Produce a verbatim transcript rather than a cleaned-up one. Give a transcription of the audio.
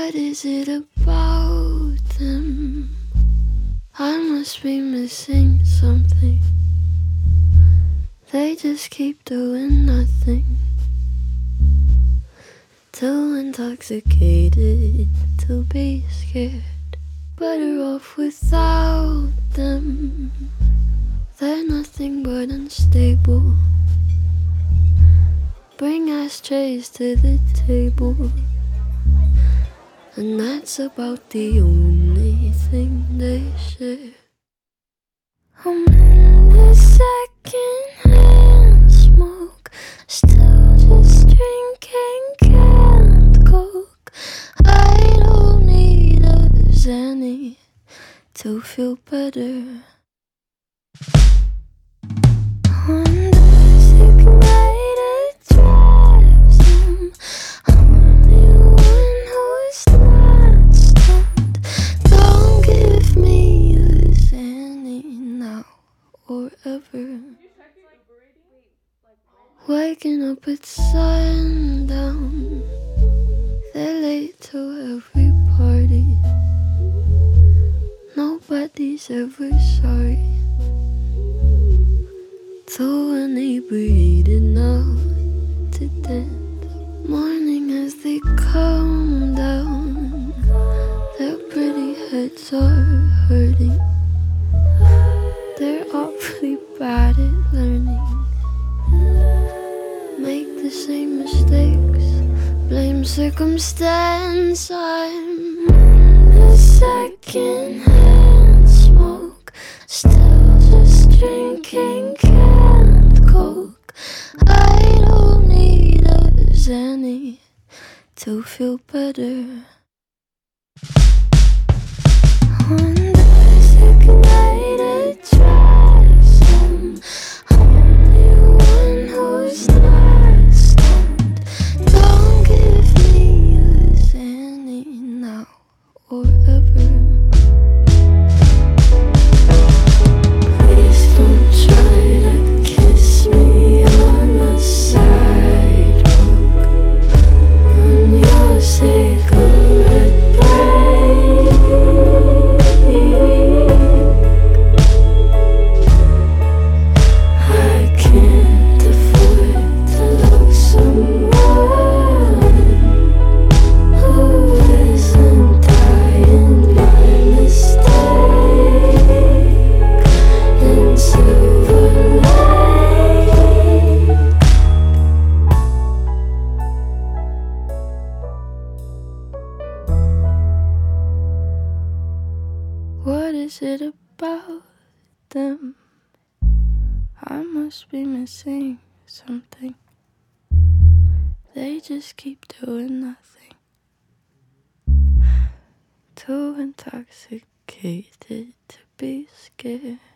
What is it about them? I must be missing something. They just keep doing nothing. Too intoxicated to be scared. Better off without them. They're nothing but unstable. Bring ashtrays to the table, and that's about the only thing they share. I'm in the second-hand smoke, still just drinking canned Coke. I don't need a Xanny to feel better. On the sick night it drives them. I'm the one who's not stunned. Don't give me a Xanny now or ever. Waking up at sundown, they're late to every party. Nobody's ever sorry. Too inebriated now to dance. Morning as they come down, their pretty heads are hurting. They're awfully bad at learning. Make the same mistakes, blame circumstance. I'm in the second-hand smoke, still just drinking canned Coke. I don't need a Xanny to feel better. On the sick night it drives them. I'm the one who's not stunned. Don't give me a Xanny now or ever. Please don't try to kiss me on the sidewalk. On your cigarette break, I can't afford to love someone who isn't dying by mistake in Silver Lake. What is it about them? I must be missing something. They just keep doing nothing. Too intoxicated to be scared.